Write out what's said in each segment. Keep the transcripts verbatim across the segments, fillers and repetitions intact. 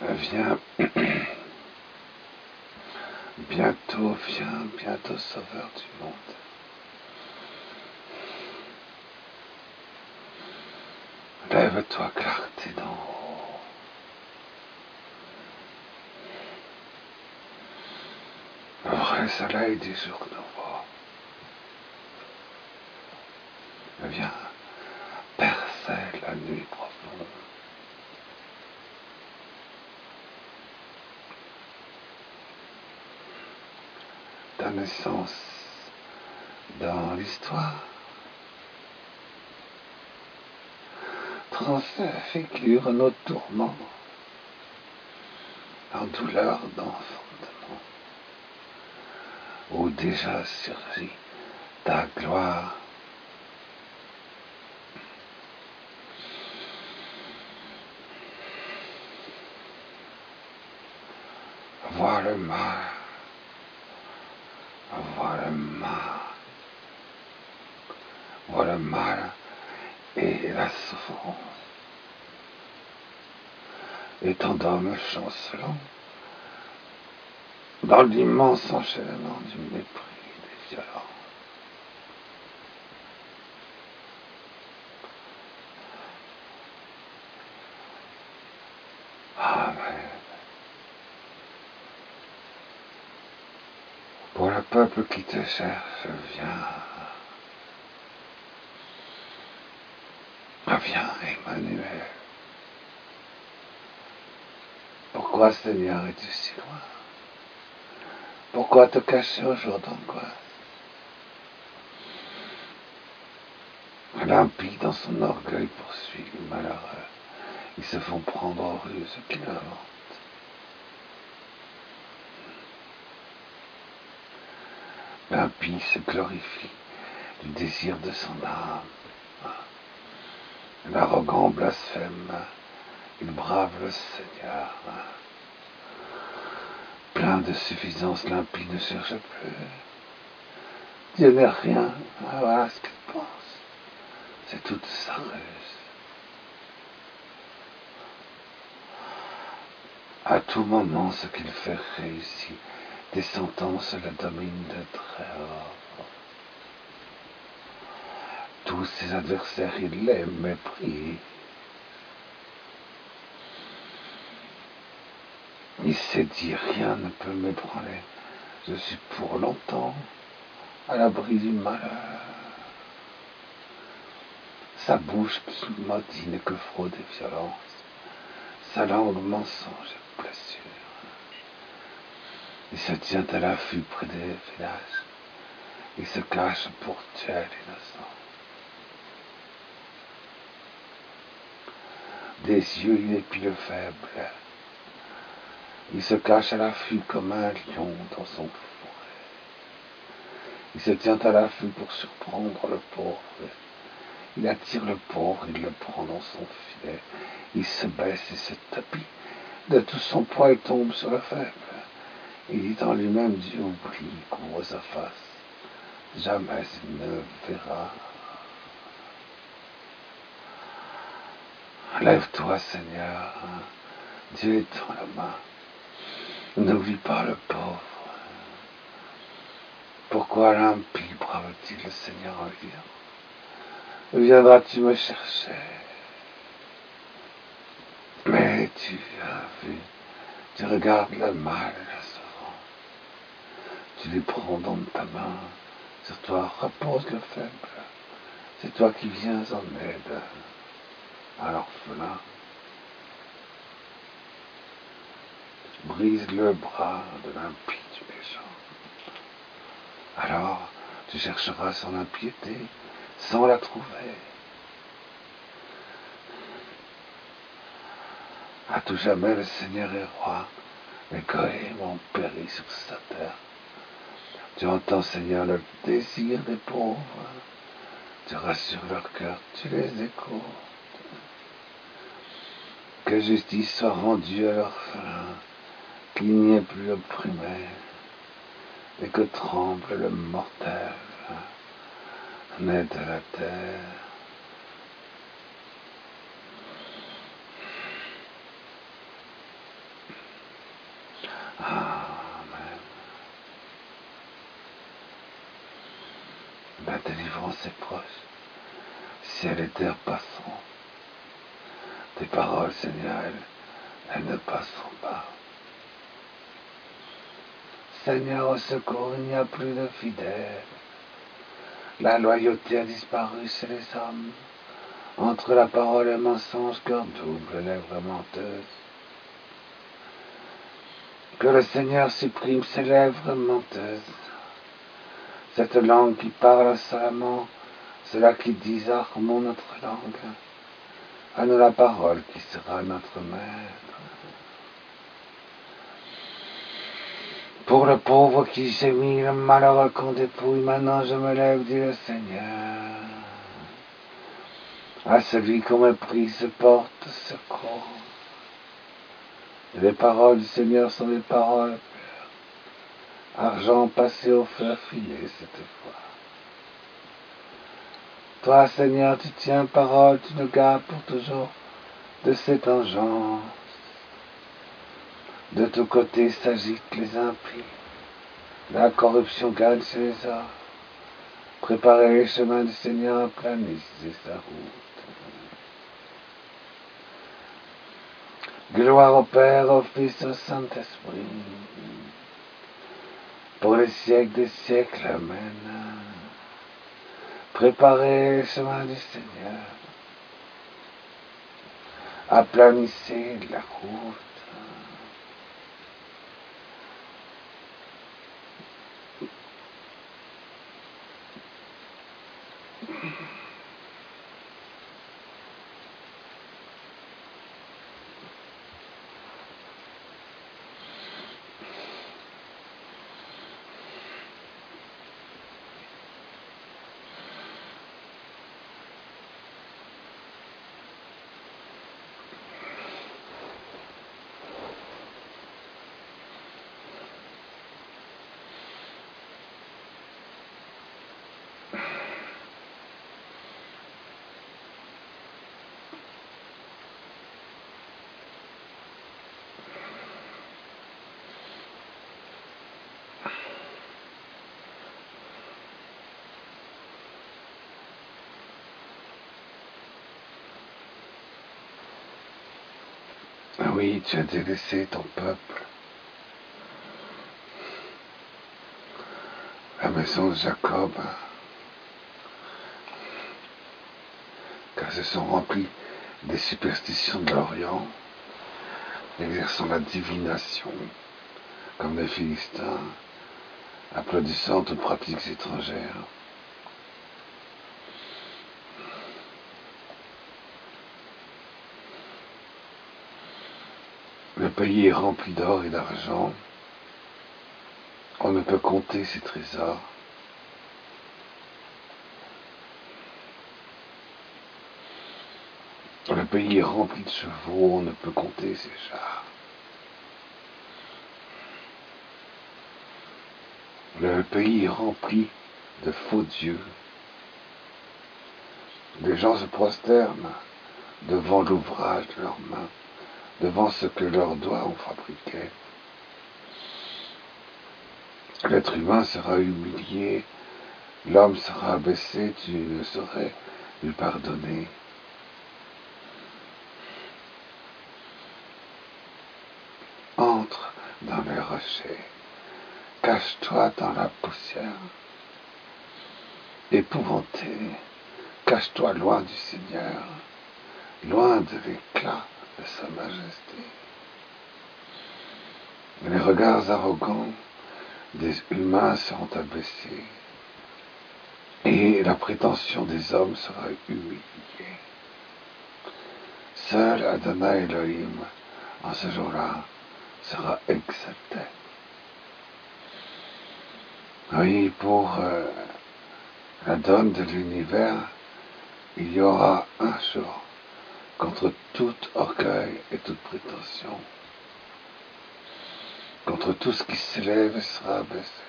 Viens, bientôt, viens, bientôt, Sauveur du monde. Lève-toi, clarté d'en haut. Le vrai soleil du jour nouveau. Viens percer la nuit profonde. Ta naissance dans l'histoire transfigure nos tourments en douleur d'enfantement, où déjà surgit ta gloire. Vois le mal, vois le mal, vois le mal et la souffrance, et t'endorme chancelant dans l'immense enchaînement du mépris des violences. Amen. Pour le peuple qui te cherche, viens. Viens, Emmanuel. Pourquoi, Seigneur, es-tu si loin? Pourquoi te cacher au jour d'angoisse? L'impie dans son orgueil poursuit les malheureux. Ils se font prendre aux ruses qu'il invente. L'impie se glorifie du désir de son âme. L'arrogant blasphème, il brave le Seigneur. Plein de suffisance, l'impie ne cherche plus. Dieu n'est rien. Voilà ce qu'il pense. C'est toute sa ruse. À tout moment, ce qu'il fait réussit. Des sentences le dominent de très haut. Tous ses adversaires, il les méprise. Il s'est dit, rien ne peut m'ébranler. Je suis pour longtemps à l'abri du malheur. Sa bouche qui maudit n'est que fraude et violence. Sa langue mensonge et blessure. Il se tient à l'affût près des villages. Il se cache pour tuer l'innocent. Des yeux, il épie le faible. Il se cache à l'affût comme un lion dans son forêt. Il se tient à l'affût pour surprendre le pauvre. Il attire le pauvre, il le prend dans son filet. Il se baisse et se tapit. De tout son poids, il tombe sur le faible. Il dit en lui-même, Dieu oublie, couvre sa face. Jamais il ne verra. Lève-toi, Seigneur. Dieu est dans la main. N'oublie pas le pauvre. Pourquoi l'impie brave-t-il le Seigneur en disant, viendras-tu me chercher? Mais tu as vu, tu regardes le mal et la souffrance. Tu les prends dans ta main. Sur toi repose le faible. C'est toi qui viens en aide à l'orphelin. Brise le bras de l'impie du méchant. Alors tu chercheras son impiété sans la trouver. À tout jamais le Seigneur est roi. Les goïms ont péri sur sa terre. Tu entends, Seigneur, le désir des pauvres. Tu rassures leur cœur, tu les écoutes. Que justice soit rendue à l'orphelin, qu'il n'y ait plus opprimé, et que tremble le mortel né de la terre. délivrance est proche, ciel et terre passeront. Tes paroles, Seigneur, elles, elles ne passeront pas. Seigneur, au secours, il n'y a plus de fidèles. La loyauté a disparu chez les hommes. Entre la parole et le mensonge, cœur double, lèvres menteuses. Que le Seigneur supprime ses lèvres menteuses. Cette langue qui parle insolemment, cela qui disarme notre langue. À nous la parole qui sera notre maître. Pour le pauvre qui gémit, le malheureux qu'on dépouille, maintenant je me lève, dit le Seigneur. À celui qu'on méprise, porte secours. Les paroles du Seigneur sont des paroles pures. Argent passé au feu affilé cette fois. Toi, Seigneur, tu tiens parole, tu nous gardes pour toujours de cette engeance. De tous côtés s'agitent les impies. La corruption gagne chez les hommes. Préparez les chemins du Seigneur, aplanissez sa route. Gloire au Père, au Fils, au Saint-Esprit. Pour les siècles des siècles, Amen. Préparez les chemins du Seigneur. Aplanissez la route. Oui, tu as délaissé ton peuple, la maison de Jacob, car ils se sont remplis des superstitions de l'Orient, exerçant la divination, comme les Philistins, applaudissant aux pratiques étrangères. Le pays est rempli d'or et d'argent. On ne peut compter ses trésors. Le pays est rempli de chevaux, on ne peut compter ses chars. Le pays est rempli de faux dieux. Les gens se prosternent devant l'ouvrage de leurs mains, devant ce que leurs doigts ont fabriqué. L'être humain sera humilié, l'homme sera abaissé, tu ne saurais lui pardonner. Entre dans les rochers, cache-toi dans la poussière. Épouvanté, cache-toi loin du Seigneur, loin de l'éclat de sa majesté. Les regards arrogants des humains seront abaissés, et la prétention des hommes sera humiliée. Seul Adonai Elohim, en ce jour-là, sera exalté. Oui, pour euh, la donne de l'univers, il y aura un jour contre tout orgueil et toute prétention, contre tout ce qui s'élève sera abaissé,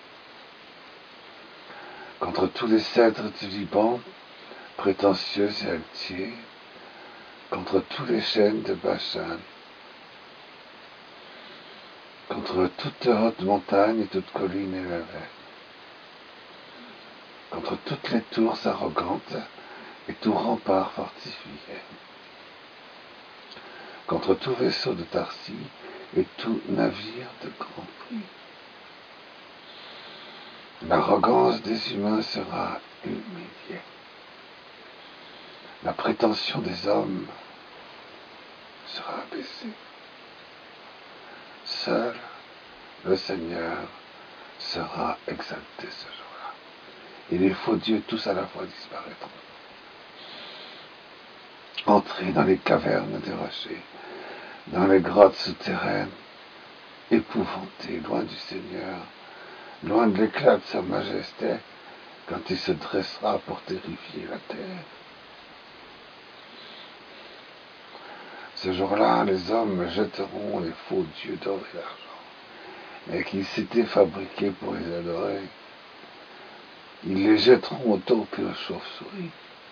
contre tous les cèdres du Liban, prétentieux et altiers, contre tous les chênes de Bashan, contre toute haute montagne et toute colline élevée, contre toutes les tours arrogantes et tout rempart fortifié, contre tout vaisseau de Tarsie et tout navire de grand prix. L'arrogance des humains sera humiliée. La prétention des hommes sera abaissée. Seul le Seigneur sera exalté ce jour-là. Et les faux dieux tous à la fois disparaîtront. Entrez dans les cavernes des rochers, dans les grottes souterraines, épouvantés, loin du Seigneur, loin de l'éclat de sa majesté, quand il se dressera pour terrifier la terre. Ce jour-là, les hommes jetteront les faux dieux d'or et d'argent, et qui s'étaient fabriqués pour les adorer. Ils les jetteront aux taupes et aux chauves-souris.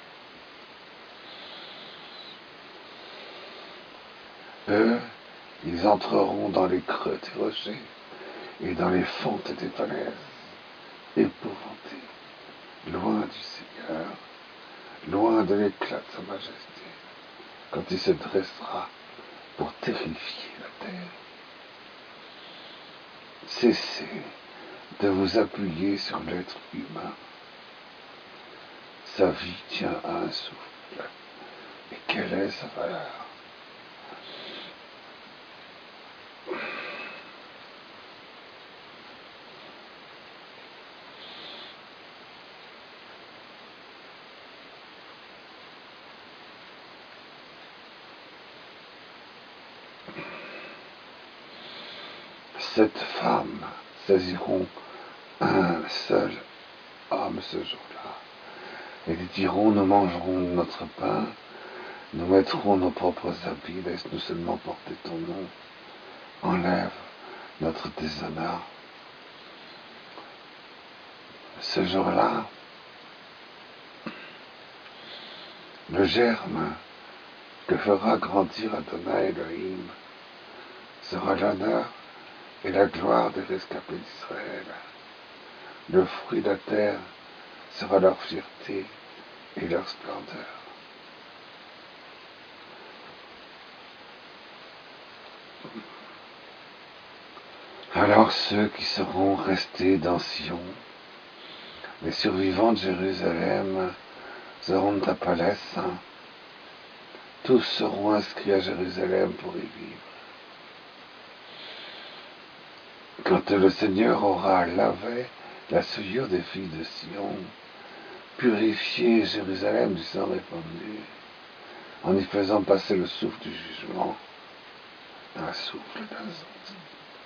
Eux, ils entreront dans les creux des rochers et dans les fentes des falaises, épouvantés, loin du Seigneur, loin de l'éclat de sa majesté, quand il se dressera pour terrifier la terre. Cessez de vous appuyer sur l'être humain. Sa vie tient à un souffle. Et quelle est sa valeur? Sept femmes saisiront un seul homme ce jour-là. Et ils diront, nous mangerons notre pain, nous mettrons nos propres habits, laisse-nous seulement porter ton nom, enlève notre déshonneur. Ce jour-là, le germe que fera grandir Adonai Elohim sera l'honneur et la gloire des rescapés d'Israël. Le fruit de la terre sera leur fierté et leur splendeur. Alors ceux qui seront restés dans Sion, les survivants de Jérusalem, seront à Palès, tous seront inscrits à Jérusalem pour y vivre. Quand le Seigneur aura lavé la souillure des filles de Sion, purifié Jérusalem du sang répandu, en y faisant passer le souffle du jugement, un souffle d'incendie.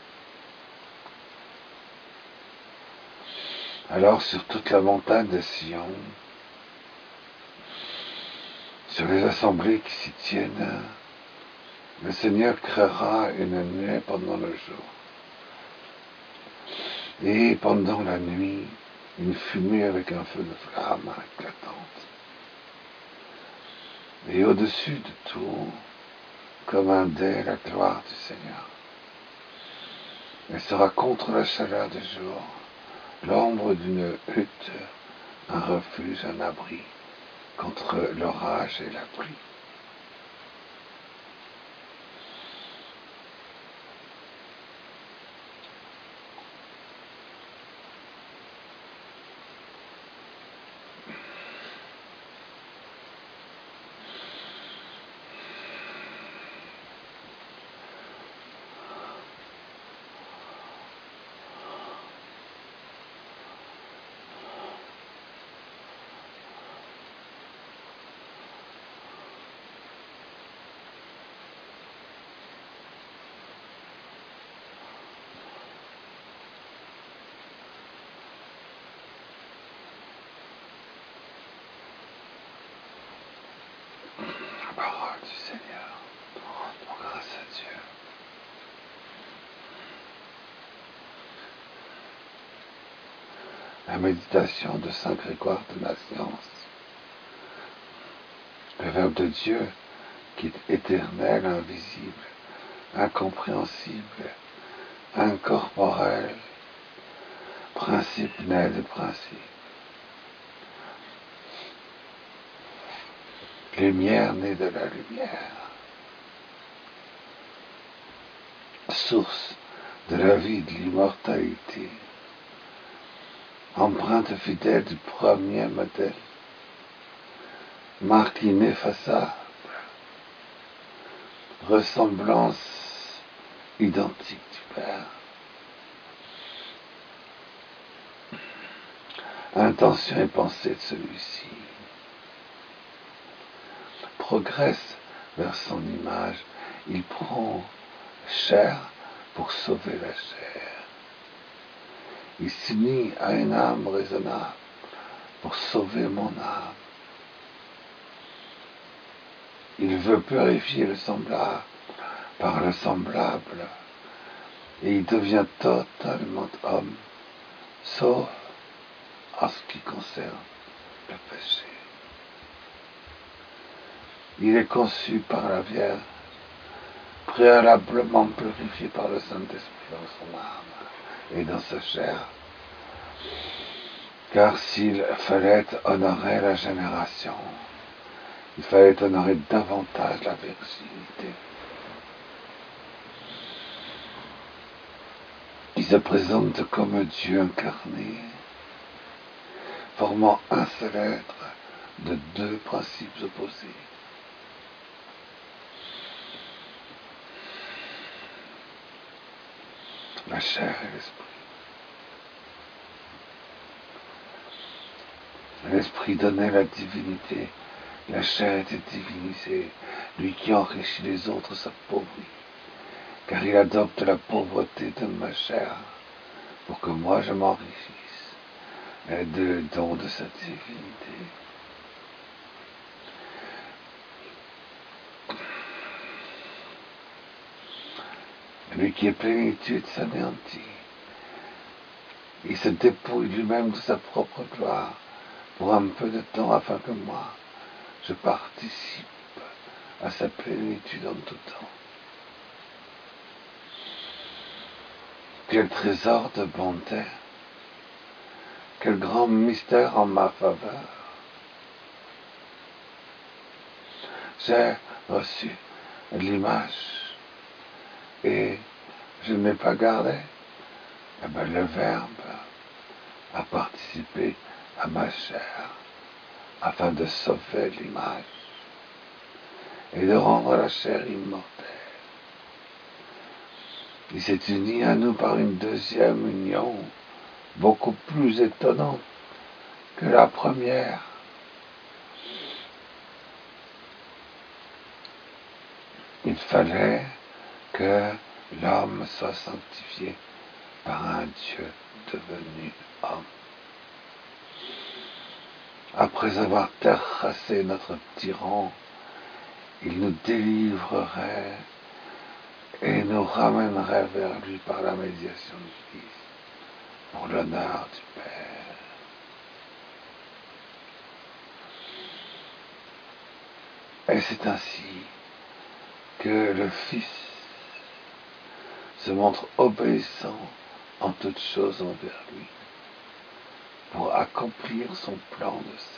Alors sur toute la montagne de Sion, sur les assemblées qui s'y tiennent, le Seigneur créera une nuée pendant le jour, et pendant la nuit, une fumée avec un feu de flamme éclatante. Et au-dessus de tout, comme un dais, la gloire du Seigneur. Elle sera contre la chaleur du jour, l'ombre d'une hutte, un refuge, un abri, contre l'orage et la pluie. La parole du Seigneur, rendons grâce à Dieu. La méditation de Saint Grégoire de Nazianze. Le Verbe de Dieu qui est éternel, invisible, incompréhensible, incorporel, principe né de principe, lumière née de la lumière, source de la vie, de l'immortalité, empreinte fidèle du premier modèle, marque ineffaçable, ressemblance identique du Père, intention et pensée de celui-ci, progresse vers son image, il prend chair pour sauver la chair. Il s'unit à une âme raisonnable pour sauver mon âme. Il veut purifier le semblable par le semblable et il devient totalement homme, sauf en ce qui concerne le péché. Il est conçu par la Vierge, préalablement purifié par le Saint-Esprit dans son âme et dans sa chair, car s'il fallait honorer la génération, il fallait honorer davantage la virginité. Il se présente comme Dieu incarné, formant un seul être de deux principes opposés. La chair et l'esprit. L'esprit donnait la divinité, la chair était divinisée, lui qui enrichit les autres s'appauvrit, car il adopte la pauvreté de ma chair, pour que moi je m'enrichisse de don de sa divinité. Lui qui est plénitude s'anéantit. Il se dépouille lui-même de sa propre gloire pour un peu de temps afin que moi, je participe à sa plénitude en tout temps. Quel trésor de bonté, quel grand mystère en ma faveur. J'ai reçu l'image et je ne l'ai pas gardé. Eh bien, le Verbe a participé à ma chair afin de sauver l'image et de rendre la chair immortelle. Il s'est uni à nous par une deuxième union beaucoup plus étonnante que la première. Il fallait que l'homme soit sanctifié par un Dieu devenu homme. Après avoir terrassé notre tyran, il nous délivrerait et nous ramènerait vers lui par la médiation du Fils, pour l'honneur du Père. Et c'est ainsi que le Fils se montre obéissant en toutes choses envers lui, pour accomplir son plan de salut.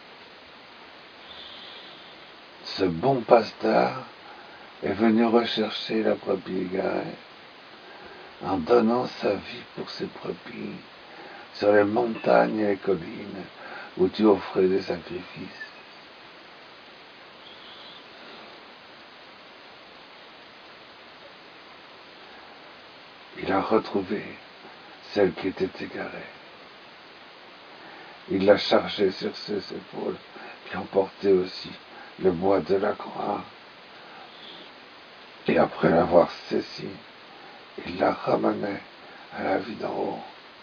Ce bon pasteur est venu rechercher la brebis égarée en donnant sa vie pour ses brebis sur les montagnes et les collines où tu offrais des sacrifices. Il a retrouvé celle qui était égarée. Il l'a chargée sur ses épaules, qui emportait aussi le bois de la croix. Et après l'avoir saisie, il la ramenait à la vie d'en haut.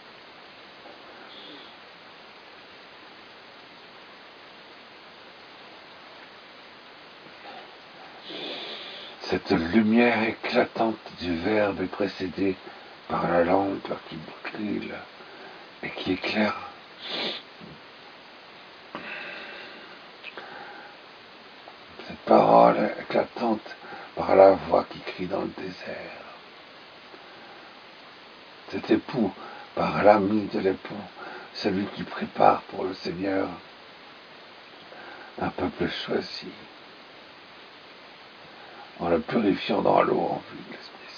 Cette lumière éclatante du Verbe est précédée par la lampe qui brûle et qui éclaire. Cette parole éclatante par la voix qui crie dans le désert. Cet époux par l'ami de l'époux, celui qui prépare pour le Seigneur un peuple choisi, en le purifiant dans l'eau en vue de l'Esprit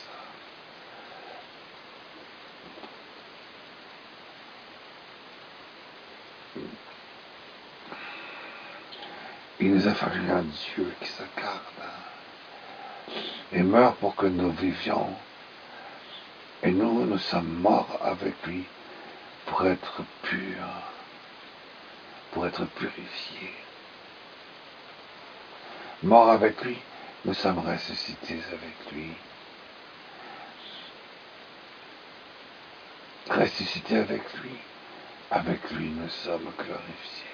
Saint. Il nous a fallu un Dieu qui s'incarne et meurt pour que nous vivions. Et nous, nous sommes morts avec lui pour être purs, pour être purifiés. Morts avec lui, nous sommes ressuscités avec lui. Ressuscités avec lui, avec lui nous sommes glorifiés.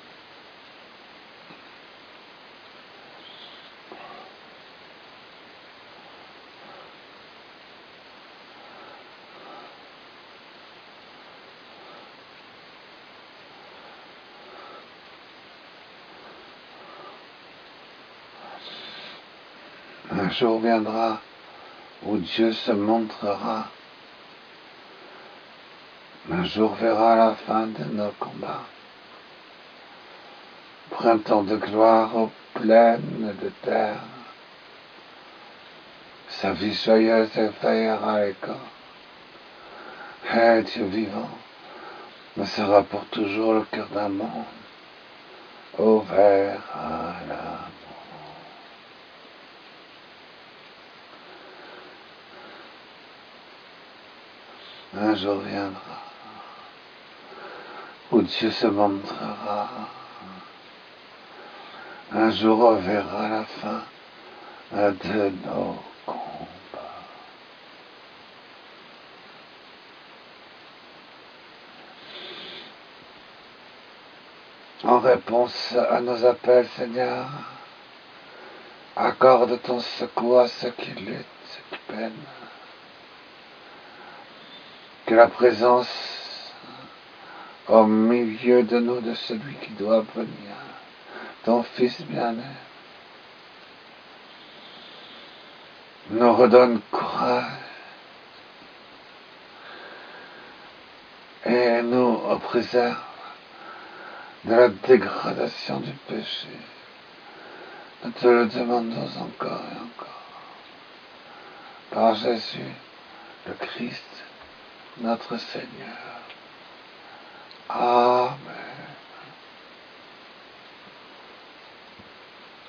Un jour viendra où Dieu se montrera. Un jour verra la fin de nos combats. Printemps de gloire aux plaines de terre. Sa vie joyeuse éveillera les corps. Et Dieu vivant ne sera pour toujours le cœur d'un monde ouvert à l'amour. Un jour viendra où Dieu se montrera. Un jour on verra la fin de nos combats. En réponse à nos appels, Seigneur, accorde ton secours à ceux qui luttent, ceux qui peinent. Que la présence au milieu de nous de celui qui doit venir, ton Fils bien-aimé, nous redonne courage et nous préserve de la dégradation du péché. Nous te le demandons encore et encore. Par Jésus, le Christ, notre Seigneur. Amen.